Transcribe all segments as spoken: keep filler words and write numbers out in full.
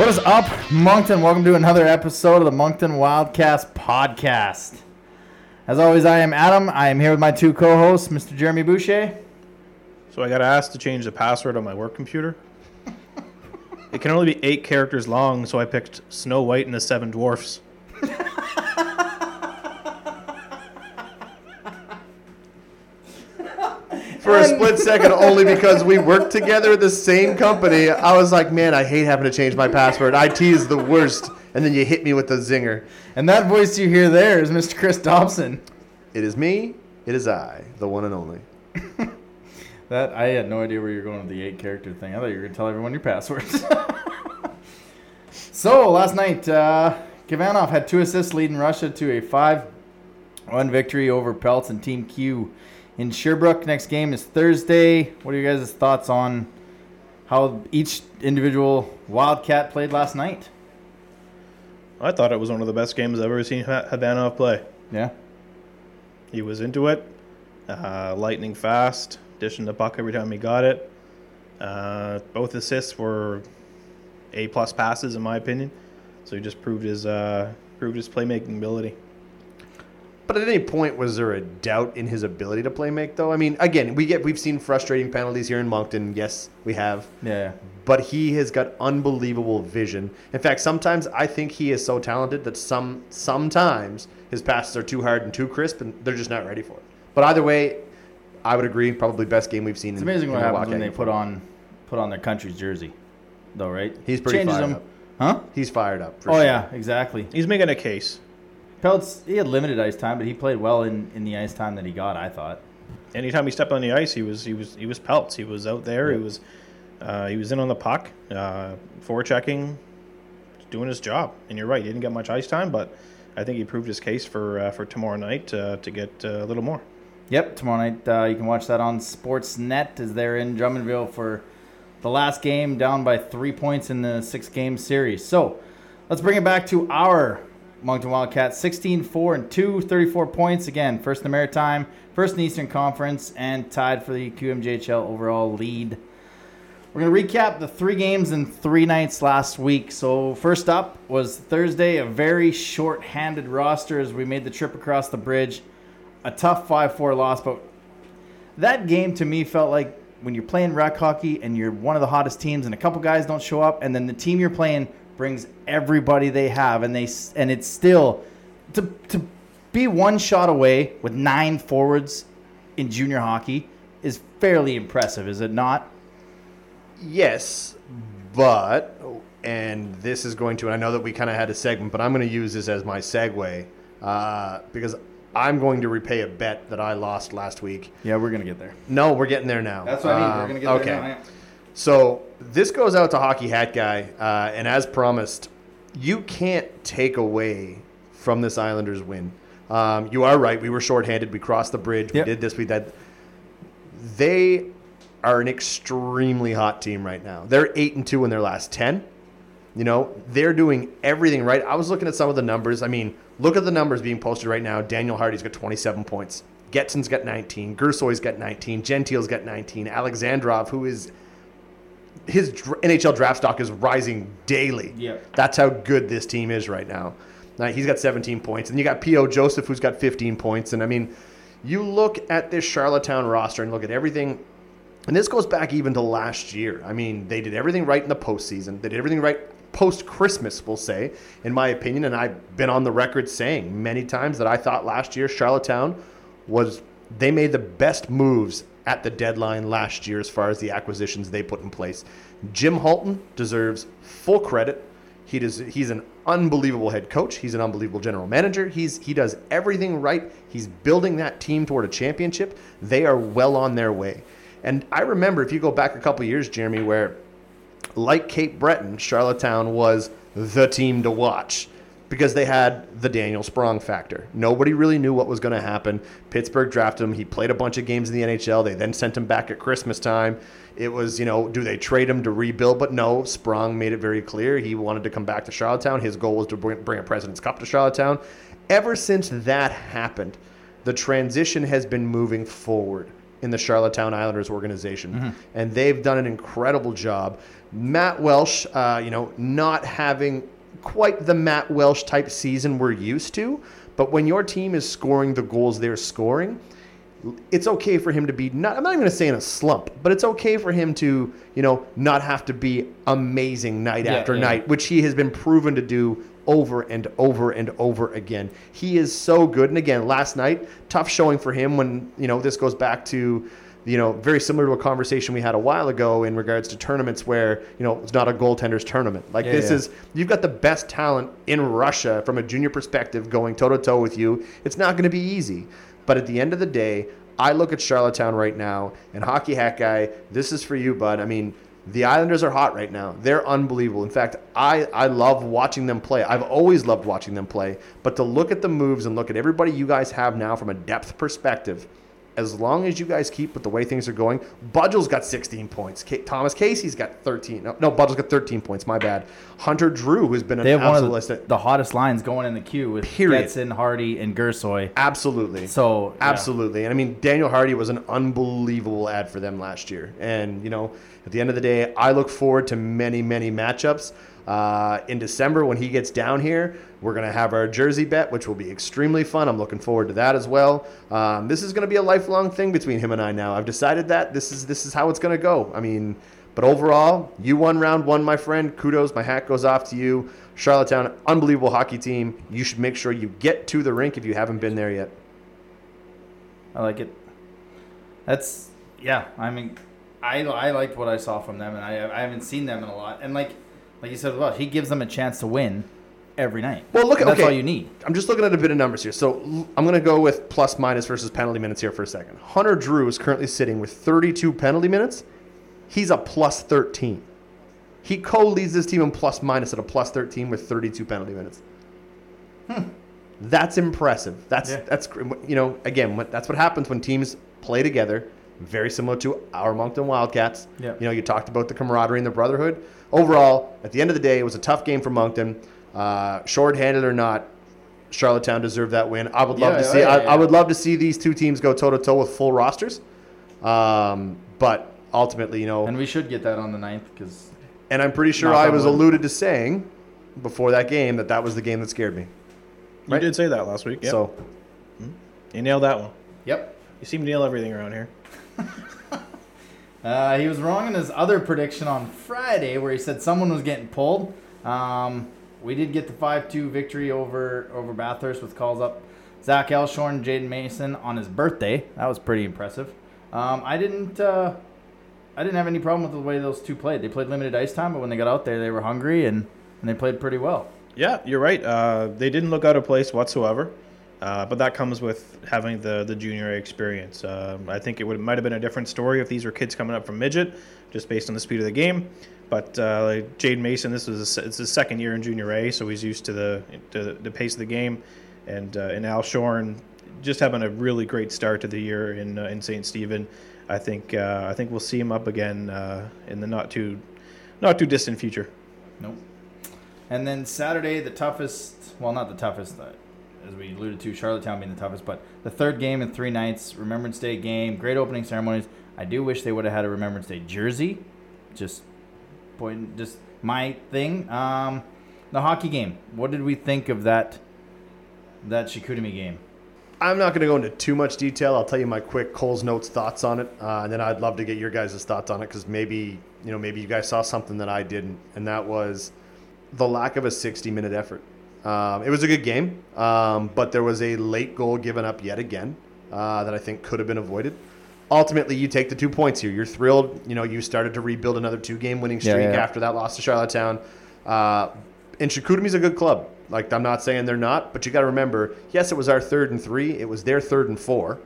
What is up, Moncton? Welcome to another episode of the Moncton Wildcast podcast. As always, I am Adam. I am here with my two co-hosts, Mister Jeremy Boucher. So I got asked to change the password on my work computer. It can only be eight characters long, so I picked Snow White and the Seven Dwarfs. For a split second, only because we worked together at the same company, I was like, man, I hate having to change my password. I T is the worst. And then you hit me with the zinger. And that voice you hear there is Mister Chris Dobson. It is me. It is I, the one and only. That I had no idea where you were going with the eight character thing. I thought you were going to tell everyone your passwords. So, last night, uh, Kavanagh had two assists leading Russia to a five one victory over Pelts and Team Q in Sherbrooke. Next game is Thursday. What are you guys' thoughts on how each individual Wildcat played last night? I thought it was one of the best games I've ever seen Havana play. Yeah. He was into it, uh, lightning fast, dishing the puck every time he got it. Uh, both assists were A-plus passes, in my opinion. So he just proved his uh, proved his playmaking ability. But at any point, was there a doubt in his ability to play make, though? I mean, again, we get we've seen frustrating penalties here in Moncton. Yes, we have. Yeah. But he has got unbelievable vision. In fact, sometimes I think he is so talented that some sometimes his passes are too hard and too crisp, and they're just not ready for it. But either way, I would agree, probably best game we've seen. It's in, amazing in what the happens Wildcat when they game. put on put on their country's jersey, though, right? He's pretty Changes fired them. up. Huh? He's fired up. For Oh, sure. yeah, exactly. He's making a case. Pelts, he had limited ice time, but he played well in, in the ice time that he got, I thought. Anytime he stepped on the ice, he was he was he was Pelts. He was out there. Yeah. He was uh, he was in on the puck, uh, forechecking, doing his job. And you're right, he didn't get much ice time, but I think he proved his case for uh, for tomorrow night uh, to get uh, a little more. Yep, tomorrow night uh, you can watch that on Sportsnet as they're in Drummondville for the last game, down by three points in the six-game series. So let's bring it back to our Moncton Wildcats, sixteen four and two, thirty-four points. Again, first in the Maritime, first in the Eastern Conference, and tied for the Q M J H L overall lead. We're going to recap the three games and three nights last week. So first up was Thursday, a very short-handed roster as we made the trip across the bridge. A tough five four loss, but that game to me felt like when you're playing rec hockey and you're one of the hottest teams and a couple guys don't show up, and then the team you're playing brings everybody they have, and they and it's still to to be one shot away with nine forwards in junior hockey is fairly impressive, is it not? Yes, but, and this is going to, and I know that we kind of had a segment, but I'm going to use this as my segue uh, because I'm going to repay a bet that I lost last week. Yeah, we're going to get there. No, we're getting there now. That's what I mean. Um, We're going to get okay. there now. Yeah. So this goes out to Hockey Hat Guy, uh, and as promised, you can't take away from this Islanders win. Um, you are right. We were shorthanded. We crossed the bridge. Yep. We did this. We did. They are an extremely hot team right now. They're eight and two in their last ten. You know, they're doing everything right. I was looking at some of the numbers. I mean, look at the numbers being posted right now. Daniel Hardy's got twenty-seven points. Getson's got nineteen. Gersoy's got nineteen. Gentile's got nineteen. Alexandrov, who is his N H L draft stock is rising daily. Yep. That's how good this team is right now. Now he's got seventeen points. And you got P O. Joseph, who's got fifteen points. And, I mean, you look at this Charlottetown roster and look at everything. And this goes back even to last year. I mean, they did everything right in the postseason. They did everything right post-Christmas, we'll say, in my opinion. And I've been on the record saying many times that I thought last year Charlottetown was – they made the best moves at the deadline last year as far as the acquisitions they put in place. Jim Halton deserves full credit. He does. He's an unbelievable head coach. He's an unbelievable general manager. He's he does everything right. He's building that team toward a championship. They are well on their way. And I remember, if you go back a couple of years, Jeremy, where like Cape Breton, Charlottetown was the team to watch because they had the Daniel Sprong factor. Nobody really knew what was going to happen. Pittsburgh drafted him. He played a bunch of games in the N H L. They then sent him back at Christmas time. It was, you know, do they trade him to rebuild? But no, Sprong made it very clear he wanted to come back to Charlottetown. His goal was to bring, bring a President's Cup to Charlottetown. Ever since that happened, the transition has been moving forward in the Charlottetown Islanders organization, mm-hmm. and they've done an incredible job. Matt Welsh, uh, you know, not having quite the Matt Welsh type season we're used to, but when your team is scoring the goals they're scoring, it's okay for him to be not, I'm not even going to say in a slump, but it's okay for him to, you know, not have to be amazing night yeah, after yeah. night, which he has been proven to do over and over and over again. He is so good. And again, last night, tough showing for him when, you know, this goes back to, you know, very similar to a conversation we had a while ago in regards to tournaments where, you know, it's not a goaltender's tournament. Like yeah, this yeah. is, you've got the best talent in Russia from a junior perspective going toe-to-toe with you. It's not going to be easy. But at the end of the day, I look at Charlottetown right now, and Hockey Hat Guy, this is for you, bud. I mean, the Islanders are hot right now. They're unbelievable. In fact, I, I love watching them play. I've always loved watching them play. But to look at the moves and look at everybody you guys have now from a depth perspective, as long as you guys keep with the way things are going, Budgell's got sixteen points. K- Thomas Casey's got thirteen. No, no, Budgell's got thirteen points. My bad. Hunter Drew, who's been an they have absolute one of the, list. the hottest lines going in the queue with Period. Getson, Hardy, and Gersoy. Absolutely. So yeah. Absolutely. And I mean, Daniel Hardy was an unbelievable ad for them last year. And, you know, at the end of the day, I look forward to many, many matchups. Uh, in December, when he gets down here, we're going to have our jersey bet, which will be extremely fun. I'm looking forward to that as well. Um, this is going to be a lifelong thing between him and I now. I've decided that this is this is how it's going to go. I mean, but overall, you won round one, my friend. Kudos. My hat goes off to you. Charlottetown, unbelievable hockey team. You should make sure you get to the rink if you haven't been there yet. I like it. That's, yeah, I mean, I, I liked what I saw from them, and I I haven't seen them in a lot. And like, Like you said, well, he gives them a chance to win every night. Well, look, and that's okay. all you need. I'm just looking at a bit of numbers here. So I'm going to go with plus minus versus penalty minutes here for a second. Hunter Drew is currently sitting with thirty-two penalty minutes. He's a plus thirteen. He co-leads this team in plus minus at a plus thirteen with thirty-two penalty minutes. Hmm. That's impressive. That's yeah. that's you know again that's what happens when teams play together. Very similar to our Moncton Wildcats. Yeah. You know, you talked about the camaraderie and the brotherhood. Overall, at the end of the day, it was a tough game for Moncton. Uh, short-handed or not, Charlottetown deserved that win. I would love yeah, to see. yeah, I, yeah. I would love to see these two teams go toe-to-toe with full rosters. Um, but ultimately, you know, and we should get that on the ninth because. And I'm pretty sure I was alluded to saying before that game that that was the game that scared me. Right? You did say that last week. Yep. So you nailed that one. Yep. You seem to nail everything around here. uh, he was wrong in his other prediction on Friday where he said someone was getting pulled. Um, we did get the five two victory over, over Bathurst with calls up Zach Elshorn, Jaden Mason on his birthday. That was pretty impressive. Um, I didn't uh, I didn't have any problem with the way those two played. They played limited ice time, but when they got out there, they were hungry and, and they played pretty well. Yeah, you're right. Uh, they didn't look out of place whatsoever. Uh, but that comes with having the, the junior A experience. Um, I think it would might have been a different story if these were kids coming up from midget, just based on the speed of the game. But uh, like Jaden Mason, this was a, it's his second year in junior A, so he's used to the to the, the pace of the game. And uh, and Al Shorn just having a really great start to the year in uh, in Saint Stephen. I think uh, I think we'll see him up again uh, in the not too not too distant future. Nope. And then Saturday, the toughest. Well, not the toughest. Uh, as we alluded to, Charlottetown being the toughest, but the third game in three nights, Remembrance Day game, great opening ceremonies. I do wish they would have had a Remembrance Day jersey. Just point, just my thing. Um, the hockey game. What did we think of that? That Chicoutimi game? I'm not going to go into too much detail. I'll tell you my quick Cole's Notes thoughts on it, uh, and then I'd love to get your guys' thoughts on it because maybe you know maybe you guys saw something that I didn't, and that was the lack of a sixty-minute effort. Um, it was a good game, um, but there was a late goal given up yet again uh, that I think could have been avoided. Ultimately, you take the two points here. You're thrilled. You know, you started to rebuild another two-game winning streak yeah, yeah. after that loss to Charlottetown. Uh, and Chicoutimi's a good club. Like, I'm not saying they're not, but you got to remember, yes, it was our third and three. It was their third and four.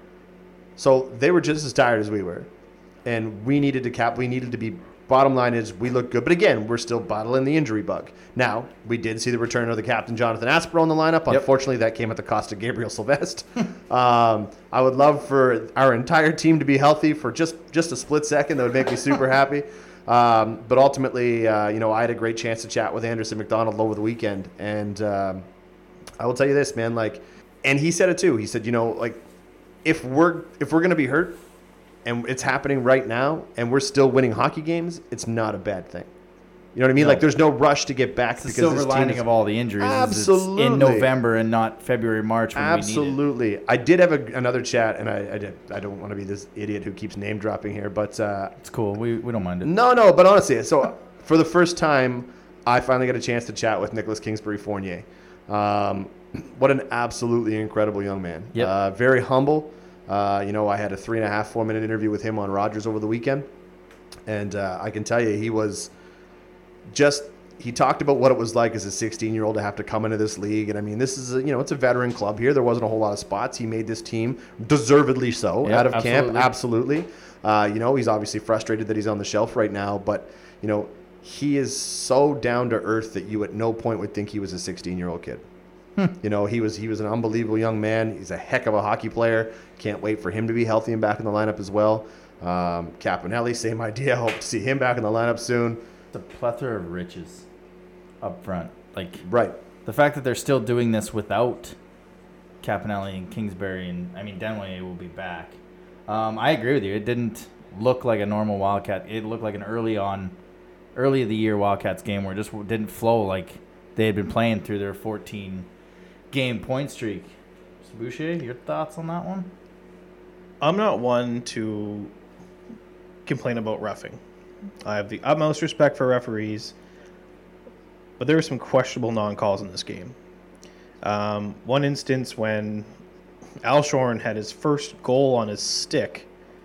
So they were just as tired as we were. And we needed to cap. We needed to be. Bottom line is we look good, but again, we're still battling the injury bug. Now, we did see the return of the captain, Jonathan Aspero, in the lineup. Yep. Unfortunately, that came at the cost of Gabriel Sylvestre. um, I would love for our entire team to be healthy for just, just a split second. That would make me super happy. Um, but ultimately, uh, you know, I had a great chance to chat with Anderson McDonald over the weekend. And um, I will tell you this, man, like, and he said it too. He said, you know, like, if we're if we're going to be hurt, and it's happening right now, and we're still winning hockey games, it's not a bad thing. You know what I mean? No. Like, there's no rush to get back It's the because silver this team lining is, of all the injuries. is Absolutely. It's in November and not February, March when we need it. Absolutely. I did have a, another chat, and I, I did. I don't want to be this idiot who keeps name dropping here, but uh, It's cool. We we don't mind it. no, no. But honestly, so for the first time, I finally got a chance to chat with Nicholas Kingsbury Fournier. Um, what an absolutely incredible young man. Yep. Uh, very humble. Uh, you know, I had a three and a half, four minute interview with him on Rogers over the weekend, and uh, I can tell you, he was just. He talked about what it was like as a sixteen-year-old to have to come into this league, and I mean, this is a, you know, it's a veteran club here. There wasn't a whole lot of spots. He made this team deservedly so Yep, out of absolutely. camp, absolutely. Uh, you know, he's obviously frustrated that he's on the shelf right now, but you know, he is so down to earth that you at no point would think he was a sixteen-year-old kid. You know, he was he was an unbelievable young man. He's a heck of a hockey player. Can't wait for him to be healthy and back in the lineup as well. Um, Capinelli, same idea. Hope to see him back in the lineup soon. It's a plethora of riches up front. Like Right. the fact that they're still doing this without Capinelli and Kingsbury, and I mean Denway will be back. Um, I agree with you. It didn't look like a normal Wildcat. It looked like an early on, early of the year Wildcats game where it just didn't flow like they had been playing through their fourteen game point streak. Boucher, your thoughts on that one? I'm not one to complain about reffing. I have the utmost respect for referees, but there were some questionable non-calls in this game. Um, one instance when Al Shorn had his first goal on his stick,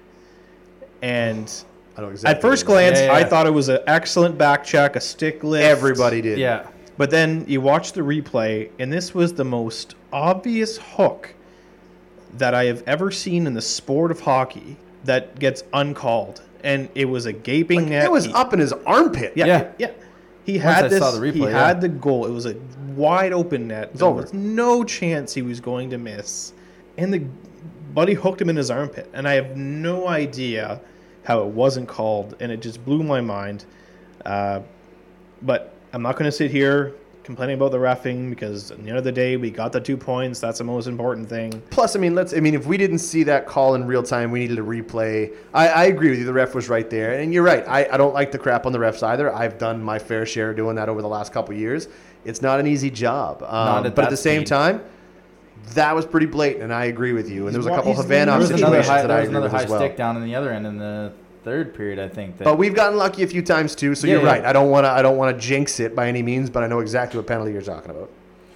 and I know exactly. at first what it is. glance, Yeah, yeah. I thought it was an excellent back check, a stick lift. Everybody did. Yeah. But then you watch the replay, and this was the most obvious hook that I have ever seen in the sport of hockey that gets uncalled. And it was a gaping Like, net. it was He- up in his armpit. Yeah, Yeah. yeah. He Once had I this. saw the he replay, had yeah. the goal. It was a wide open net. It's there over. was no chance he was going to miss, and the buddy hooked him in his armpit. And I have no idea how it wasn't called, and it just blew my mind. Uh, but I'm not going to sit here complaining about the reffing because at the end of the day, we got the two points. That's the most important thing. Plus, I mean, let's. I mean, if we didn't see that call in real time, we needed a replay. I, I agree with you. The ref was right there, and you're right. I, I don't like the crap on the refs either. I've done my fair share doing that over the last couple of years. It's not an easy job, um, Not at but at that the same speed. time, that was pretty blatant, and I agree with you. And there was a He's- couple he's- Havana there was another situations high, that there I was agree another with high as well. stick down in the other end in the third period, I think. That, But we've gotten lucky a few times too. So Yeah, you're yeah. right. I don't want to. I don't want to jinx it by any means, but I know exactly what penalty you're talking about.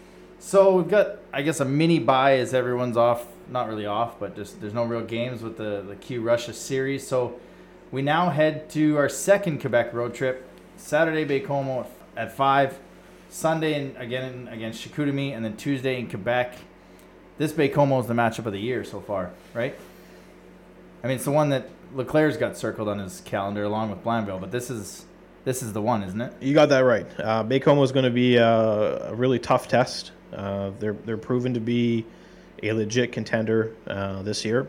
So we've got, I guess, a mini bye as everyone's off. Not really off, but just there's no real games with the the Q Russia series. So we now head to our second Quebec road trip. Saturday, Baie-Comeau at, at five. Sunday in, again against Chicoutimi, and then Tuesday in Quebec. This Baie-Comeau is the matchup of the year so far, right? I mean, it's the one that Leclerc's got circled on his calendar along with Blainville, but this is this is the one, isn't it? You got that right. Uh, Baie-Comeau is going to be a, a really tough test. Uh, they're they're proven to be a legit contender uh, this year.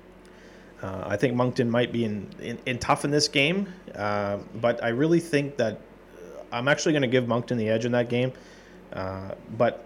Uh, I think Moncton might be in, in, in tough in this game, uh, but I really think that I'm actually going to give Moncton the edge in that game. Uh, but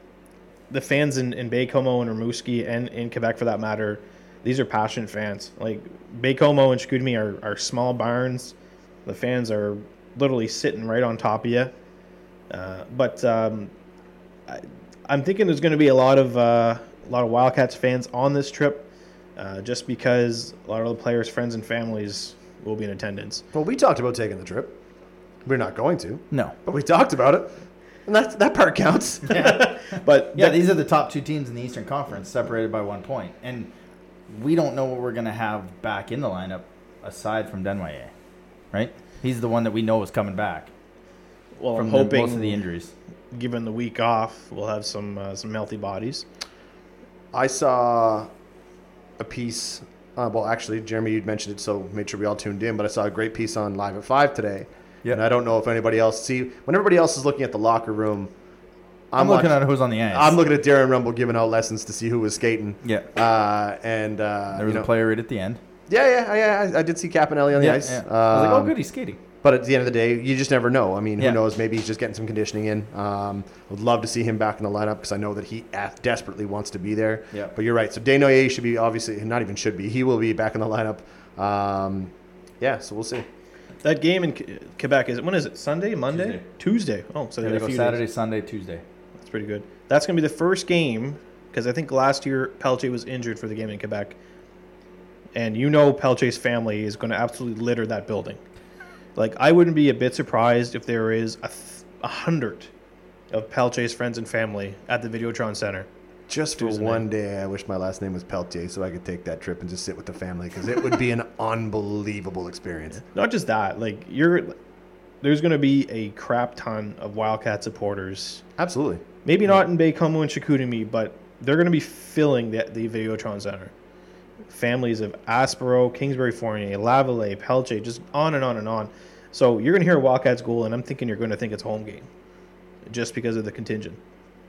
the fans in, in Baie-Comeau and Rimouski and in Quebec, for that matter, these are passionate fans. Like Baie-Comeau and Chicoutimi are, are small barns. The fans are literally sitting right on top of you. Uh, but um, I, I'm thinking there's going to be a lot of uh, a lot of Wildcats fans on this trip, uh, just because a lot of the players' friends and families will be in attendance. Well, we talked about taking the trip. We're not going to, No. but we talked about it, and that that part counts. Yeah, But yeah. that- These are the top two teams in the Eastern Conference, separated by one point, and we don't know what we're gonna have back in the lineup aside from Denwaye, right? He's the one that we know is coming back well, from I'm the, hoping, most of the injuries. given the week off, we'll have some uh, some healthy bodies. I saw a piece. Uh, well, actually, Jeremy, you'd mentioned it, so made sure we all tuned in. But I saw a great piece on Live at Five today. Yeah. And I don't know if anybody else see when everybody else is looking at the locker room. I'm, looking watching- at who's on the ice. I'm looking at Darren Rumble giving out lessons to see who was skating. Yeah. Uh, and uh, There was you a know, player right at the end. Yeah, yeah, yeah. I, I did see Capinelli on the yeah, ice. yeah. I was like, oh, Um, good, he's skating. But at the end of the day, you just never know. I mean, Yeah. who knows? Maybe he's just getting some conditioning in. Um, would love to see him back in the lineup because I know that he ath- desperately wants to be there. Yeah. But you're right. So Desnoyers should be obviously, not even should be. He will be back in the lineup. Um, yeah, so we'll see. That game in K- Quebec, is it, when is it? Sunday? Monday? Tuesday. Tuesday. Oh, so They're they going got to a go few Saturday, days. Sunday, Tuesday. That's pretty good. That's going to be the first game, because I think last year Pelche was injured for the game in Quebec. And you know Pelche's family is going to absolutely litter that building. Like, I wouldn't be a bit surprised if there is a, th- a hundred of Pelche's friends and family at the Videotron Center. Just for Tuesday one night. day, I wish my last name was Peltier so I could take that trip and just sit with the family because it would be an unbelievable experience. Not just that, like, you're there's going to be a crap ton of Wildcat supporters. Absolutely. Maybe not in Baie-Comeau and Chicoutimi, but they're going to be filling the, the Videotron Center. Families of Aspero, Kingsbury Fournier, Lavallée, Pelche, just on and on and on. So you're going to hear a Wildcats goal, and I'm thinking you're going to think it's a home game just because of the contingent.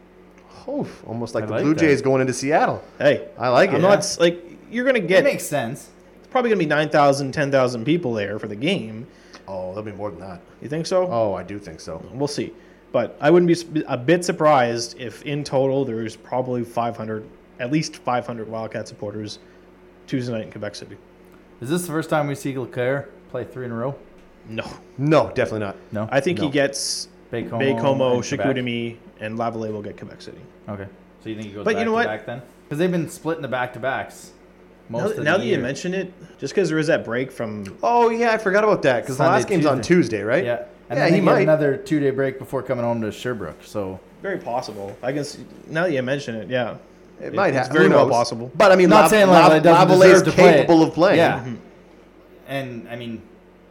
Oh, almost like I the like Blue that. Jays going into Seattle. Hey, I like I'm it. not s- like you're going to It get makes sense. it's probably going to be nine thousand, ten thousand people there for the game. Oh, there'll be more than that. You think so? Oh, I do think so. We'll see. But I wouldn't be sp- a bit surprised if in total there's probably five hundred, at least five hundred Wildcat supporters Tuesday night in Quebec City. Is this the first time we see Leclerc play three in a row? No. No, definitely not. No. I think No. he gets Baie-Comeau, Baie-Comeau, and Quebec? Chicoutimi, and Lavallée will get Quebec City. Okay. So you think he goes But back you know to what? back then? Because they've been splitting the back to backs. Most Now, of the now that you year. mention it, just because there is that break from Oh, yeah, I forgot about that because the Sunday, last game's on Tuesday. Tuesday, right? Yeah. And Yeah, then he they get might. another two day break before coming home to Sherbrooke. So very possible. I guess now that you mention it, yeah, It might It's have. very Who well knows? possible. But I mean, Not Lav- saying Lav- Lavallee doesn't Lavallee is deserve to play it. capable of playing. Yeah. Mhm. And I mean,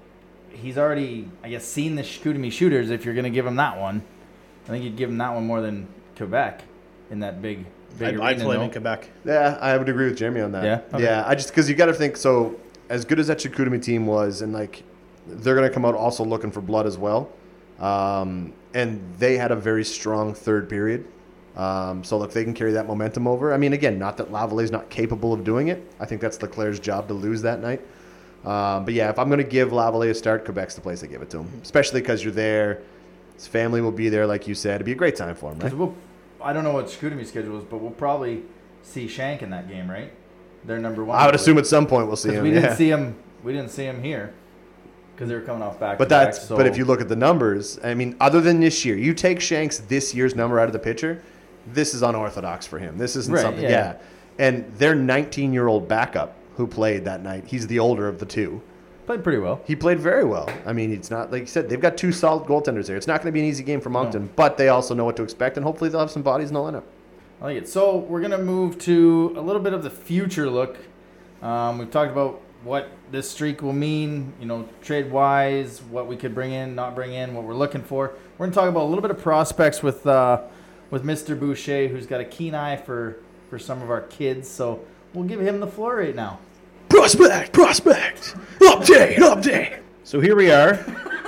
he's already, I guess, seen the Chicoutimi shooters. If you're going to give him that one, I think you'd give him that one more than Quebec in that big, big I'd, arena. I'd play him no? in Quebec. Yeah, I would agree with Jeremy on that. Yeah? Okay. Yeah, I just because you got to think so. As good as that Chicoutimi team was, and like they're gonna come out also looking for blood as well, um, and they had a very strong third period. Um, so if they can carry that momentum over, I mean, again, not that Lavallee's not capable of doing it. I think that's Leclerc's job to lose that night. Um, but yeah, if I'm gonna give Lavallee a start, Quebec's the place I give it to him, especially because you're there. His family will be there, like you said. It'd be a great time for him, right? Because we'll, I don't know what Chicoutimi's schedule is, but we'll probably see Shank in that game, right? They're number one. I would assume at some point we'll see Because him. we didn't yeah. see him. We didn't see him here because they were coming off back. But to back, that's so but if you look at the numbers, I mean, other than this year, you take Shanks this year's number out of the picture, this is unorthodox for him. This isn't Right, something, yeah. yeah. And their nineteen-year-old backup who played that night, he's the older of the two. played pretty well. He played very well. I mean, it's not like you said, they've got two solid goaltenders there. It's not going to be an easy game for Moncton, but they also know what to expect, and hopefully they'll have some bodies in the lineup. I like it. So we're gonna move to a little bit of the future look. Um, we've talked about what this streak will mean, you know, trade wise, what we could bring in, not bring in, what we're looking for. We're gonna talk about a little bit of prospects with uh, with Mister Boucher, who's got a keen eye for for some of our kids. So we'll give him the floor right now. Prospect, prospect, update, update. So here we are.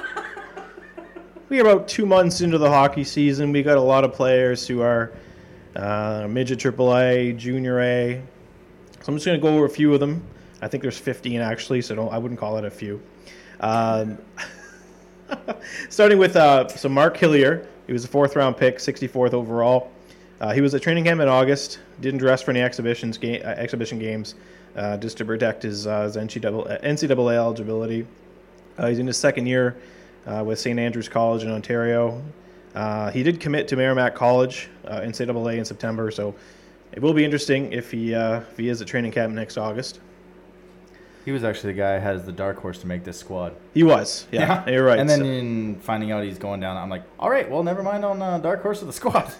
We are about two months into the hockey season. We got a lot of players who are uh, midget triple A, junior A. So I'm just going to go over a few of them. I think there's fifteen actually, so don't, I wouldn't call it a few. Um, starting with uh, so Mark Hillier. He was a fourth round pick, sixty-fourth overall. Uh, he was at training camp in August. Didn't dress for any exhibitions ga- uh, exhibition games, uh, just to protect his, uh, his N C double A, N C double A eligibility. Uh, he's in his second year uh, with Saint Andrews College in Ontario. Uh, he did commit to Merrimack College, uh, N C double A in September, so it will be interesting if he uh, if he is at training camp next August. He was actually the guy I had as the dark horse to make this squad. He was, yeah, you're right. And then So- in finding out he's going down, I'm like, all right, well, never mind on uh, dark horse of the squad.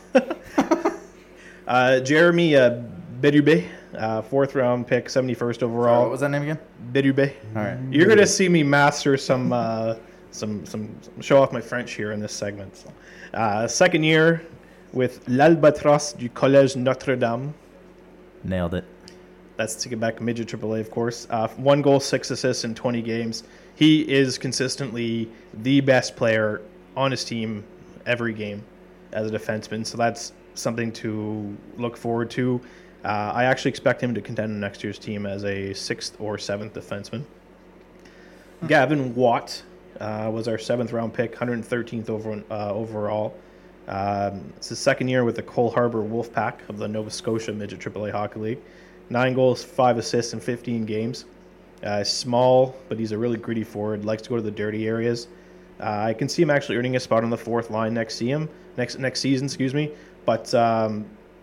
uh, Jeremy uh, Berube, uh, fourth round pick, seventy-first Sorry, overall. what was that name again? Berube. All right. You're gonna see me master some, uh, some, some, some show off my French here in this segment. So, uh, second year with l'Albatros du Collège Notre Dame. Nailed it. That's to get back midget triple A, of course. Uh, one goal, six assists in twenty games. He is consistently the best player on his team every game as a defenseman. So that's something to look forward to. Uh, I actually expect him to contend in next year's team as a sixth or seventh defenseman. Gavin Watt, uh, was our seventh round pick, one hundred thirteenth over, uh, overall. Um, it's his second year with the Cole Harbour Wolfpack of the Nova Scotia Midget triple A Hockey League. Nine goals, five assists in fifteen games. Uh, small, but he's a really gritty forward. Likes to go to the dirty areas. Uh, I can see him actually earning a spot on the fourth line next see him next next season. Excuse me, but um,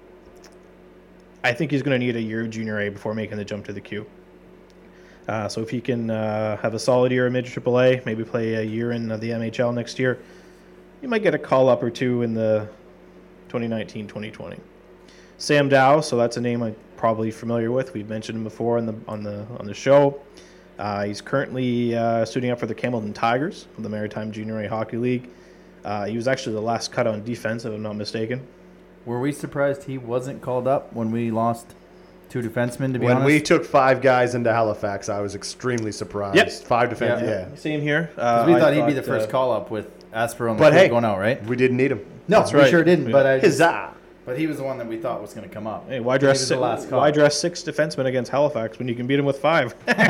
I think he's going to need a year of junior A before making the jump to the Q. Uh, so if he can uh, have a solid year in Midget triple A, maybe play a year in uh, the M H L next year, you might get a call up or two in the twenty nineteen twenty twenty. Sam Dow, so that's a name I'm probably familiar with. We've mentioned him before on the on the on the show. Uh, he's currently uh, suiting up for the Campbellton Tigers of the Maritime Junior A Hockey League. Uh, he was actually the last cut on defense, if I'm not mistaken. Were we surprised he wasn't called up when we lost two defensemen, to be When honest? we took five guys into Halifax, I was extremely surprised. Yep. Five defense, Yeah. yeah. Same here. Uh, Because we I thought he'd be the first uh, call-up with Asper on the But crew hey, going out, right? We didn't need him. No, That's we right. sure didn't, but I just, Huzzah! but he was the one that we thought was going to come up. Hey, why He dress was the si- last call. why dress six defensemen against Halifax when you can beat them with five?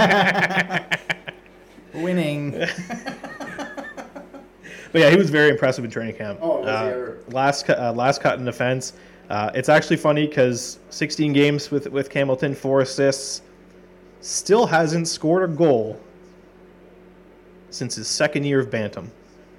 Winning. But yeah, he was very impressive in training camp. Oh, was he uh, ever? last cu- uh, last cut in defense. Uh, it's actually funny because sixteen games with with Campbellton, four assists, still hasn't scored a goal since his second year of Bantam.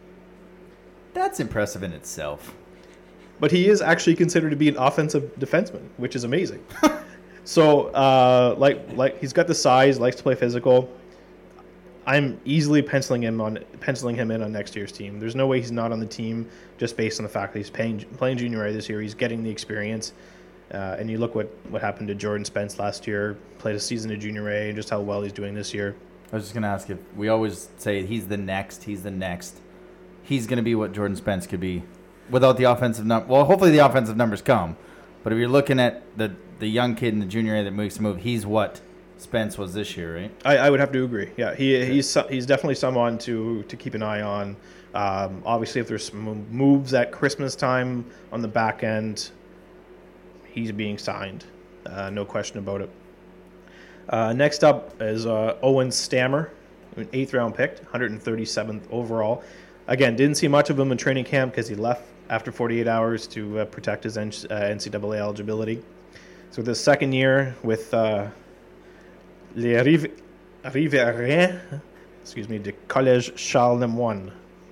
That's impressive in itself. But he is actually considered to be an offensive defenseman, which is amazing. So, uh, like, like he's got the size, likes to play physical. I'm easily penciling him on penciling him in on next year's team. There's no way he's not on the team just based on the fact that he's paying, playing junior A this year. He's getting the experience. Uh, and you look what, what happened to Jordan Spence last year, played a season of junior A, and just how well he's doing this year. I was just going to ask if we always say he's the next, he's the next. He's going to be what Jordan Spence could be without the offensive number. Well, hopefully the offensive numbers come. But if you're looking at the, the young kid in the junior A that makes a move, he's what Spence was this year, right? I, I would have to agree. Yeah, he he's so- he's definitely someone to to keep an eye on. Um, obviously, if there's some moves at Christmas time on the back end, he's being signed. Uh, no question about it. Uh, next up is uh, Owen Stammer, an eighth round pick, one hundred thirty-seventh overall. Again, didn't see much of him in training camp because he left after forty-eight hours to uh, protect his N- uh, N C double A eligibility. So with his second year with uh, Les Riv- Riverains, excuse me, de Collège Charles Lemoine.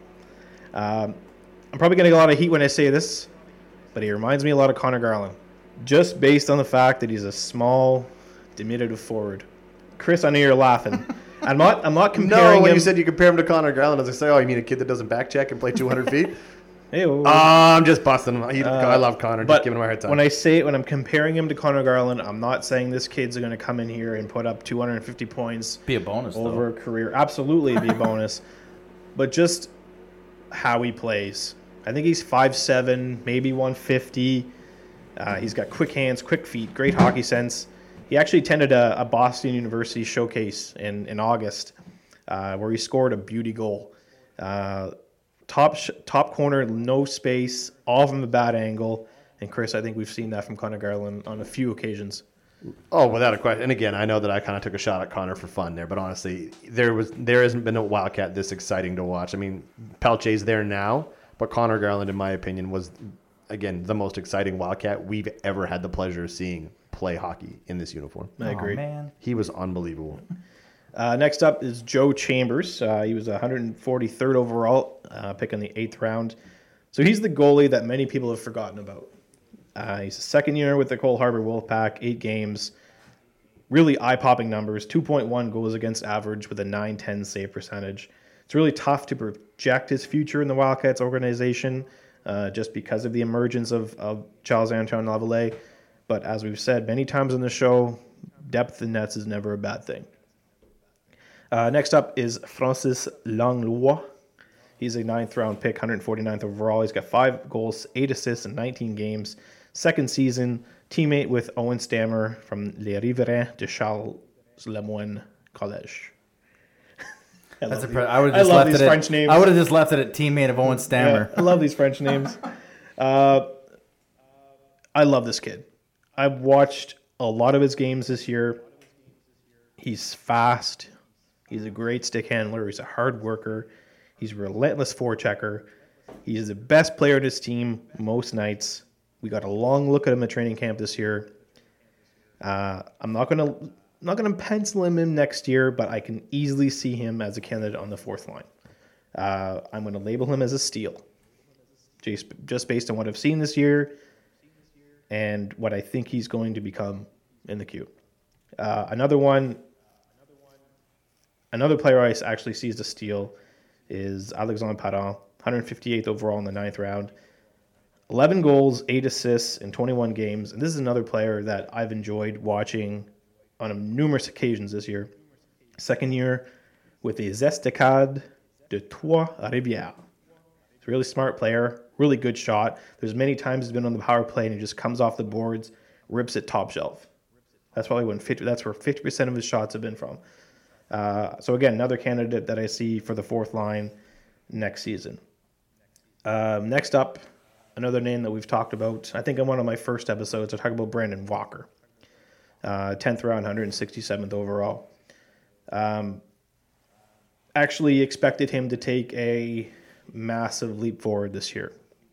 Um, I'm probably going to get a lot of heat when I say this, but he reminds me a lot of Connor Garland, just based on the fact that he's a small, diminutive forward. Chris, I know you're laughing. I'm not. I'm not comparing No, when him. you said you compare him to Connor Garland, I was like, say, oh, you mean a kid that doesn't back check and play two hundred feet? Hey-o. Oh, I'm just busting him. He, Uh, I love Connor. Just but giving him a hard time. when I say when I'm comparing him to Connor Garland, I'm not saying this kid's going to come in here and put up two hundred fifty points Be a bonus, over though. a career. Absolutely, it'd be a bonus. But just how he plays. I think he's five seven, maybe one fifty. Uh, he's got quick hands, quick feet, great hockey sense. He actually attended a, a Boston University showcase in, in August uh, where he scored a beauty goal. Uh, top sh- top corner, no space, all from a bad angle. And Chris, I think we've seen that from Connor Garland on a few occasions. Oh, without a question. And again, I know that I kind of took a shot at Connor for fun there, but honestly, there was there hasn't been a Wildcat this exciting to watch. I mean, Pelche's there now, but Connor Garland, in my opinion, was again the most exciting Wildcat we've ever had the pleasure of seeing play hockey in this uniform. I agree. Oh, man. He was unbelievable. Uh, next up is Joe Chambers. Uh, he was one hundred forty-third overall, uh, pick in the eighth round. So he's the goalie that many people have forgotten about. Uh, he's a second year with the Cole Harbour Wolfpack, eight games. Really eye-popping numbers, two point one goals against average with a nine ten save percentage. It's really tough to project his future in the Wildcats organization uh, just because of the emergence of, of Charles-Antoine Lavallee. But as we've said many times on the show, depth in nets is never a bad thing. Uh, next up is Francis Langlois. He's a ninth round pick, one hundred forty-ninth overall. He's got five goals, eight assists in nineteen games. Second season, teammate with Owen Stammer from Les Riverains de Charles Lemoine College. I That's love a pre- these- I would I have just love left these it French at, names. I would have just left it at teammate of Owen Stammer. Yeah, I love these French names. Uh, I love this kid. I've watched a lot of his games this year. He's fast. He's a great stick handler. He's a hard worker. He's a relentless forechecker. He's the best player in his team most nights. We got a long look at him at training camp this year. Uh, I'm not gonna not gonna pencil him in next year, but I can easily see him as a candidate on the fourth line. Uh, I'm going to label him as a steal, just just based on what I've seen this year and what I think he's going to become in the queue. Uh, another one, another player I actually see as a steal is Alexandre Paran, one hundred fifty-eighth overall in the ninth round. eleven goals, eight assists in twenty-one games. And this is another player that I've enjoyed watching on numerous occasions this year. Second year with the Estacades de Trois-Rivières. He's a really smart player, really good shot. There's many times he's been on the power play and he just comes off the boards, rips it top shelf. That's probably when fifty, that's where fifty percent of his shots have been from. Uh, so again, another candidate that I see for the fourth line next season. Um, next up, another name that we've talked about. I think in one of my first episodes, I talked about Brandon Walker. Uh, tenth round, one hundred sixty-seventh overall. Um, actually expected him to take a massive leap forward this year.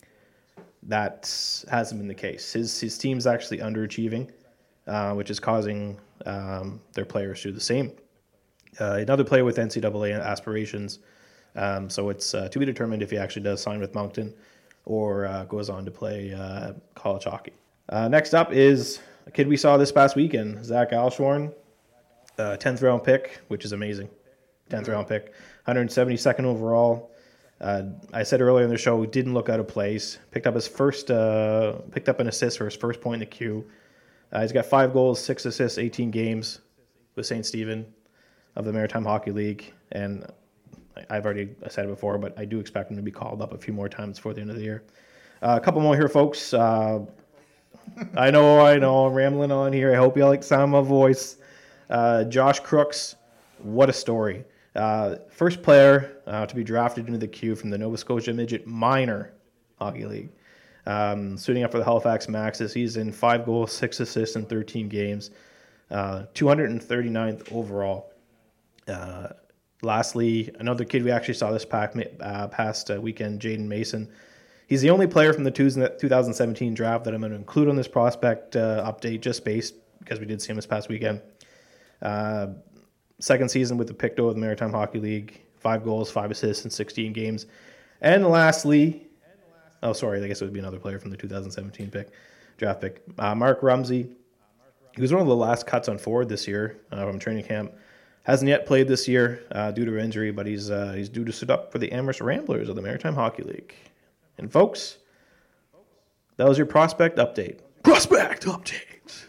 That hasn't been the case. His his team's actually underachieving, uh, which is causing um, their players to do the same. Uh, another player with N C double A aspirations, um, so it's uh, to be determined if he actually does sign with Moncton or uh, goes on to play uh, college hockey. Uh, next up is a kid we saw this past weekend, Zach Alshorn, uh, tenth round pick, which is amazing. tenth round pick, one hundred seventy-second overall. Uh, I said earlier in the show, he didn't look out of place. Picked up his first, uh, picked up an assist for his first point in the queue. Uh, he's got five goals, six assists, eighteen games with Saint Stephen of the Maritime Hockey League. And I've already said it before, but I do expect him to be called up a few more times before the end of the year. Uh, a couple more here, folks. Uh, I know, I know, I'm rambling on here. I hope you like the sound of my voice. Uh, Josh Crooks, what a story. Uh, first player uh, to be drafted into the queue from the Nova Scotia Midget Minor Hockey League. Um, suiting up for the Halifax Maxes. He's in five goals, six assists in thirteen games. Uh, two hundred thirty-ninth overall. Uh, lastly, another kid we actually saw this pack, uh, past uh, weekend, Jaden Mason. He's the only player from the two thousand seventeen draft that I'm going to include on this prospect uh, update, just based because we did see him this past weekend. Uh, second season with the Pictou of the Maritime Hockey League. Five goals, five assists in sixteen games. And lastly, oh, sorry, I guess it would be another player from the two thousand seventeen pick, draft pick. Uh, Mark Rumsey. He was one of the last cuts on forward this year uh, from training camp. Hasn't yet played this year uh, due to injury, but he's uh, he's due to suit up for the Amherst Ramblers of the Maritime Hockey League. And folks, that was your prospect update. Prospect update.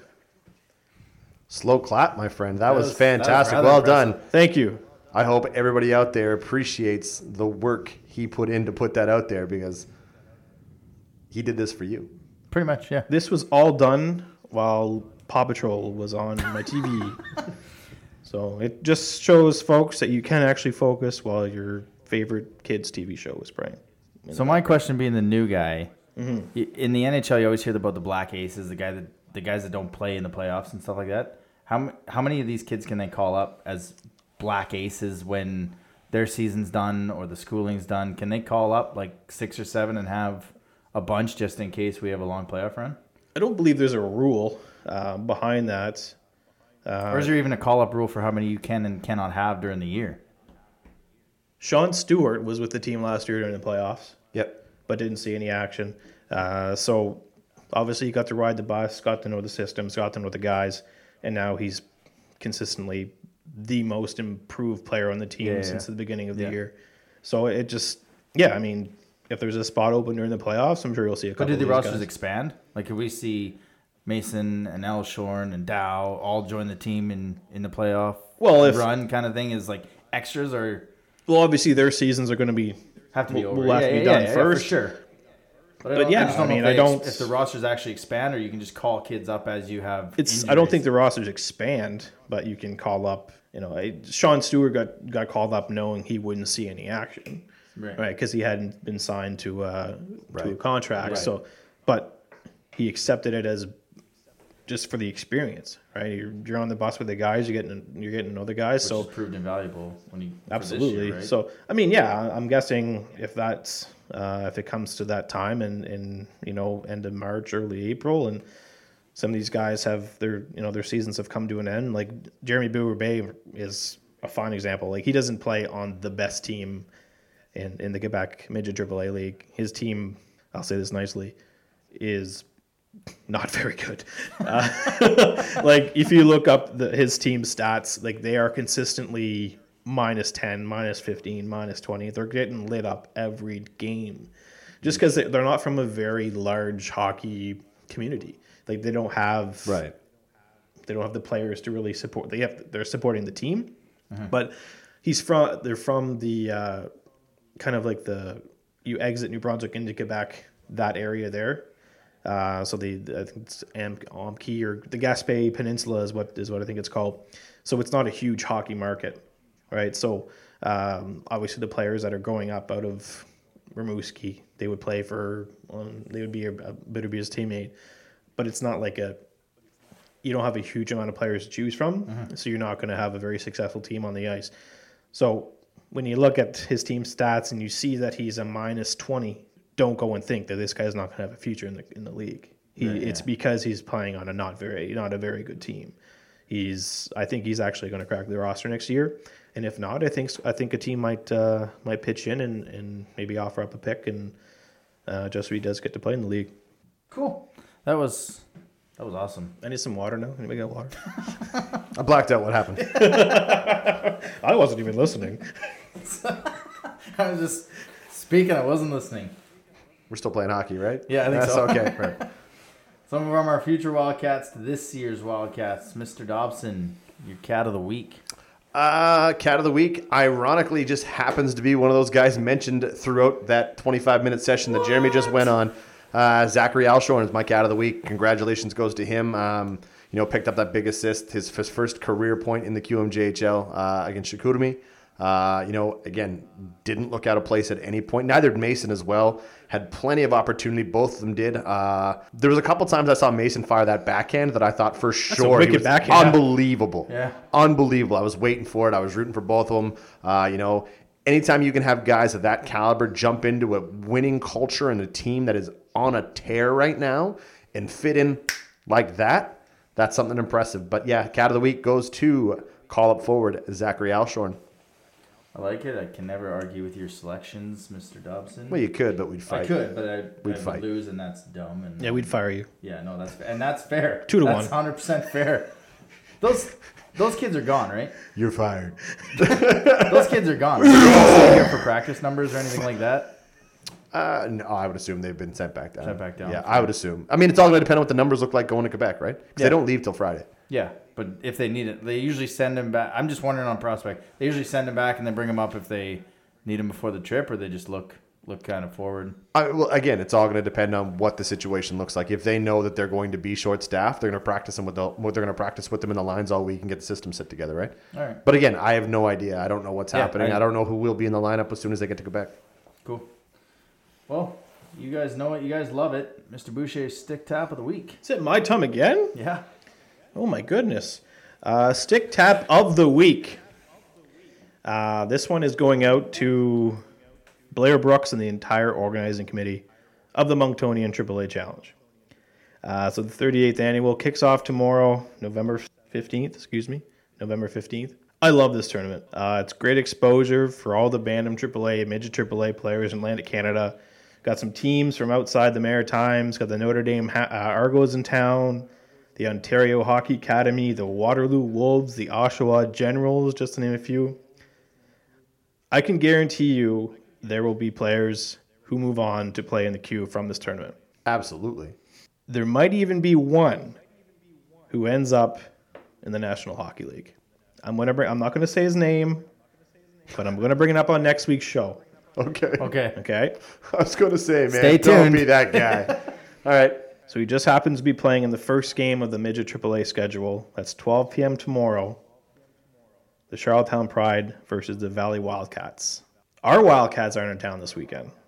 Slow clap, my friend. That, That was, was- fantastic. that was well rather done. Thank you. I hope everybody out there appreciates the work he put in to put that out there, because he did this for you. Pretty much, yeah. This was all done while Paw Patrol was on my T V. So it just shows, folks, that you can actually focus while your favorite kids' T V show is playing. So my question, being the new guy, Mm-hmm. y- in the N H L, you always hear about the black aces, the guy that the guys that don't play in the playoffs and stuff like that. How m- how many of these kids can they call up as black aces when their season's done or the schooling's done? Can they call up like six or seven and have a bunch just in case we have a long playoff run? I don't believe there's a rule uh, behind that. Uh, Or is there even a call-up rule for how many you can and cannot have during the year? Sean Stewart was with the team last year during the playoffs, Yep. but didn't see any action. Uh, so obviously he got to ride the bus, got to know the systems, got to know the guys, and now he's consistently the most improved player on the team Yeah, yeah, since yeah. the beginning of the Yeah. year. So it just, yeah, I mean, if there's a spot open during the playoffs, I'm sure you'll see a But couple did the of these rosters guys. expand? Like, could we see Mason and Elshorn and Dow all join the team in, in the playoff Well, if- run kind of thing? Is like extras or Well, obviously their seasons are going to be have to be will- over? will have yeah, to be yeah, done yeah, yeah, first. for sure. But, I But don't- yeah, I, just don't I know mean, if I they don't- ex- if the rosters actually expand, or you can just call kids up as you have. It's. I don't think injuries. the rosters expand, but you can call up. You know, I, Sean Stewart got, got called up knowing he wouldn't see any action, Right. right? Because he hadn't been signed to uh, to a Right. contract. Right. So, but he accepted it as just for the experience, right? You're, you're on the bus with the guys, you're getting you're getting to know the guys. Which so has proved invaluable when you absolutely. Year, right? So I mean, yeah, I'm guessing if that's uh, if it comes to that time and in you know end of March, early April, and some of these guys have their you know their seasons have come to an end. Like Jeremy Bourbe is a fine example. Like he doesn't play on the best team in in the Quebec Midget Triple A League. His team, I'll say this nicely, is not very good. Uh, like if you look up the, his team stats, like they are consistently minus ten, minus fifteen, minus twenty. They're getting lit up every game just because they're not from a very large hockey community. Like they don't have right. They don't have the players to really support. They have they're supporting the team, uh-huh. but he's from they're from the uh, kind of like the you exit New Brunswick into Quebec, that area there. Uh, so the, the I think it's Am- Amqui or the Gaspé Peninsula is what is what I think it's called. So it's not a huge hockey market, right? So um, obviously the players that are growing up out of Rimouski, they would play for um, they would be a, a Bitterbeer's teammate, but it's not like a you don't have a huge amount of players to choose from, uh-huh. so you're not going to have a very successful team on the ice. So when you look at his team stats and you see that he's a minus twenty. Don't go and think that this guy's not going to have a future in the in the league. He, yeah, yeah. It's because he's playing on a not very not a very good team. He's I think he's actually going to crack the roster next year, and if not, I think I think a team might uh, might pitch in and, and maybe offer up a pick and uh, just so he does get to play in the league. Cool. That was that was awesome. I need some water now. Anybody got water? I blacked out. What happened? I wasn't even listening. I was just speaking. I wasn't listening. We're still playing hockey, right? Yeah, I think That's so. okay. Right. Some of them are future Wildcats to this year's Wildcats. Mister Dobson, your cat of the week. Uh, cat of the week, ironically, just happens to be one of those guys mentioned throughout that twenty-five minute session that what? Jeremy just went on. Uh, Zachary Alshorn is my cat of the week. Congratulations goes to him. Um, you know, picked up that big assist, his, his first career point in the Q M J H L uh, against Chicoutimi. Uh, you know, again, didn't look out of place at any point. Neither did Mason as well. Had plenty of opportunity. Both of them did. Uh, there was a couple times I saw Mason fire that backhand that I thought for sure he was backhand. Unbelievable. Yeah. Unbelievable. I was waiting for it. I was rooting for both of them. Uh, you know, anytime you can have guys of that caliber jump into a winning culture and a team that is on a tear right now and fit in like that, that's something impressive. But yeah, cat of the week goes to call up forward Zachary Alshorn. I like it. I can never argue with your selections, Mister Dobson. Well, you could, but we'd fight. I could, but I, we'd I fight. would lose, and that's dumb. And yeah, we'd fire you. Yeah, no, that's and that's fair. Two to that's one. That's one hundred percent fair. Those those kids are gone, right? You're fired. Those kids are gone. Are they here for practice numbers or anything like that? Uh, no, I would assume they've been sent back down. Sent back down. Yeah, I would assume. I mean, it's all going to depend on what the numbers look like going to Quebec, right? Because Yeah. they don't leave till Friday. Yeah, but if they need it, they usually send him back. I'm just wondering on prospect. They usually send him back and then bring him up if they need him before the trip, or they just look look kind of forward. I, well, again, it's all going to depend on what the situation looks like. If they know that they're going to be short-staffed, they're going to practice them with the, they're going to practice with them in the lines all week and get the system set together, right? All right. But again, I have no idea. I don't know what's Yeah, happening. I- I don't know who will be in the lineup as soon as they get to Quebec. Cool. Well, you guys know it. You guys love it. Mister Boucher's stick tap of the week. Is it my time again? Yeah. Oh my goodness. Uh, stick tap of the week. Uh, this one is going out to Blair Brooks and the entire organizing committee of the Monctonian triple A Challenge. Uh, so the thirty-eighth annual kicks off tomorrow, November fifteenth, excuse me, November fifteenth. I love this tournament. Uh, it's great exposure for all the Bantam triple A, midget triple A players in Atlantic Canada. Got some teams from outside the Maritimes. Got the Notre Dame uh, Argos in town, the Ontario Hockey Academy, the Waterloo Wolves, the Oshawa Generals, just to name a few. I can guarantee you there will be players who move on to play in the queue from this tournament. Absolutely. There might even be one who ends up in the National Hockey League. I'm gonna bring. I'm not gonna say his name, but I'm gonna bring it up on next week's show. Okay. Okay. Okay. I was going to say, man, Stay don't tuned. be that guy. All right. So he just happens to be playing in the first game of the midget triple A schedule. That's twelve p.m. tomorrow. The Charlottetown Pride versus the Valley Wildcats. Our Wildcats aren't in town this weekend.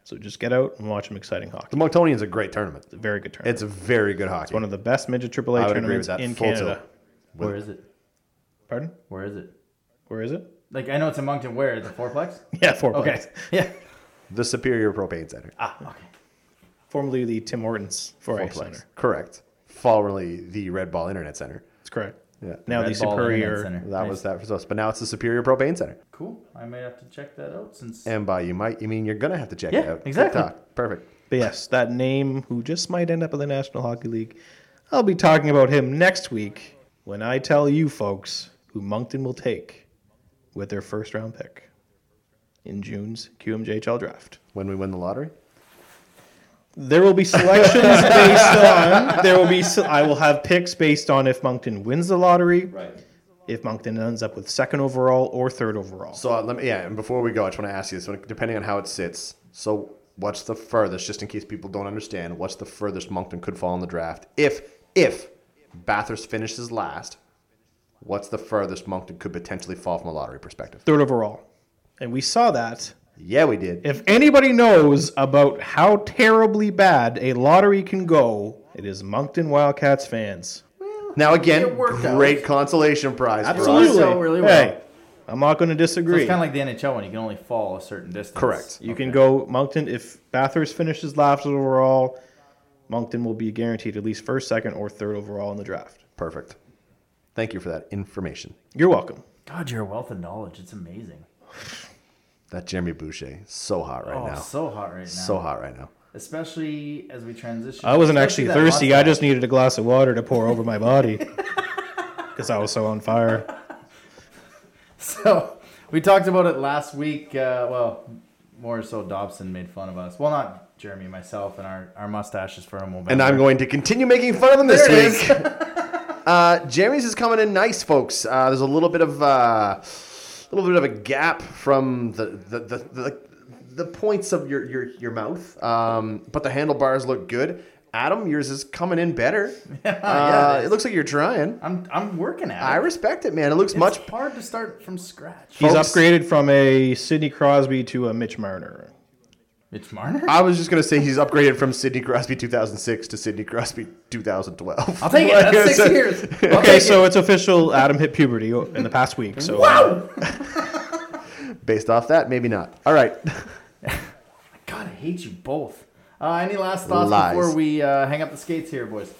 So just get out and watch some exciting hockey. The Monctonian's a great tournament. It's a very good tournament. It's a very good hockey. It's one of the best midget triple A I would agree with tournaments that. in Full Canada. tilt. Where is it? Pardon? Where is it? Where is it? Like, I know it's in Moncton. Where? The fourplex? Yeah, four Okay. points. Yeah. The Superior Propane Center. Ah, okay. Formerly the Tim Hortons four A Fullplex. Center. Correct. Formerly the Red Ball Internet Center. That's correct. Yeah. Now Red the Ball Internet Superior. Center. That Nice. was that for us. But now it's the Superior Propane Center. Cool. I may have to check that out since. And by you might, you mean you're going to have to check Yeah, it out. exactly. TikTok. Perfect. But yes, that name who just might end up in the National Hockey League. I'll be talking about him next week when I tell you folks who Moncton will take with their first round pick in June's Q M J H L draft. When we win the lottery? There will be selections based on. There will be. I will have picks based on if Moncton wins the lottery, Right. if Moncton ends up with second overall or third overall. So uh, let me, yeah, and before we go, I just want to ask you this, one, depending on how it sits. So what's the furthest, just in case people don't understand, what's the furthest Moncton could fall in the draft? If, if Bathurst finishes last, what's the furthest Moncton could potentially fall from a lottery perspective? Third overall, and we saw that. Yeah, we did. If anybody knows about how terribly bad a lottery can go, it is Moncton Wildcats fans. Now again, It worked out. great consolation prize for us. Absolutely. out really well. Hey, I'm not going to So disagree. it's kind of like the N H L when you can only fall a certain distance. Correct. You can go Moncton. If Bathurst finishes last overall, Moncton will be guaranteed at least first, second, or third overall in the draft. Perfect. Thank you for that information. You're welcome. God, you're a wealth of knowledge. It's amazing. That Jeremy Boucher is so hot right oh, now. so hot right now. So hot right now. Especially as we transition. I wasn't Especially actually that thirsty. I mustache. just needed a glass of water to pour over my body because I was so on fire. So we talked about it last week. Uh, well, more so Dobson made fun of us. Well, not Jeremy, myself, and our, our mustaches for a moment. And I'm going to continue making fun of them this There it week. uh, Jeremy's is coming in nice, folks. Uh, there's a little bit of uh, a little bit of a gap from the the the, the, the points of your your, your mouth, um, but the handlebars look good. Adam, yours is coming in better. yeah, uh, it it is. looks like you're trying. I'm I'm working at it. I respect it, man. It looks it's much. hard to start from scratch. He's Folks- upgraded from a Sidney Crosby to a Mitch Marner. Mitch Marner? I was just gonna say he's upgraded from Sidney Crosby two thousand six to Sidney Crosby two thousand twelve. I'll take it. Like I That's six said- years. I'll Okay, take so it. it's official. Adam hit puberty in the past week. So Wow! Based off that, maybe not. All right. God, I hate you both. Uh, any last thoughts Lies. before we uh, hang up the skates here, boys?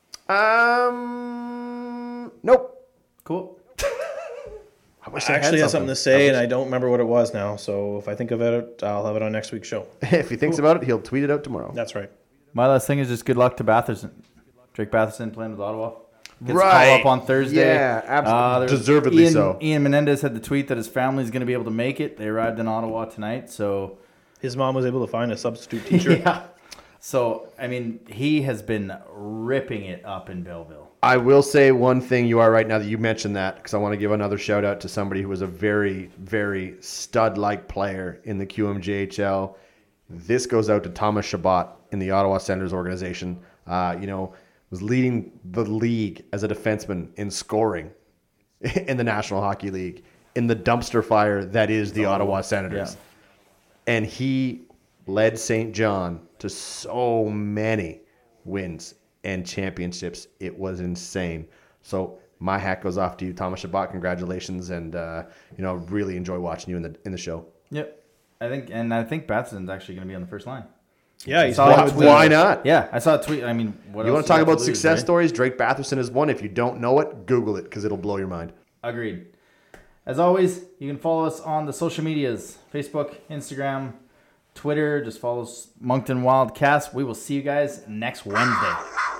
Um. Nope. Cool. I wish I I had actually had something to say, I and I don't remember what it was now. So if I think of it, I'll have it on next week's show. wish- if he thinks about it, he'll tweet it out tomorrow. That's right. My last thing is just good luck to Batherson. Drake Batherson playing with Ottawa. Gets Right. a call up on Thursday. Yeah, absolutely. there's- Deservedly Ian, so. Ian Menendez had the tweet that his family's going to be able to make it. They arrived in Ottawa tonight, so His mom was able to find a substitute teacher. yeah. So I mean, he has been ripping it up in Belleville. I will say one thing you are right now that you mentioned that because I want to give another shout out to somebody who was a very, very stud-like player in the Q M J H L. This goes out to Thomas Chabot in the Ottawa Senators organization. Uh, you know, was leading the league as a defenseman in scoring in the National Hockey League in the dumpster fire that is the Ottawa Senators. Yeah. And he led Saint John to so many wins and championships. It was insane. So my hat goes off to you, Thomas Chabot. Congratulations, and uh, you know, really enjoy watching you in the in the show. Yep. I think, and I think Batson's actually going to be on the first line. Yeah, he's Saw playing a with tweet. Why not? Yeah, I saw a tweet. I mean, what You else want to talk do about have to lose, success right? stories? Drake Batherson is one. If you don't know it, Google it because it'll blow your mind. Agreed. As always, you can follow us on the social medias: Facebook, Instagram, Twitter. Just follow us, Moncton Wildcats. We will see you guys next Wednesday.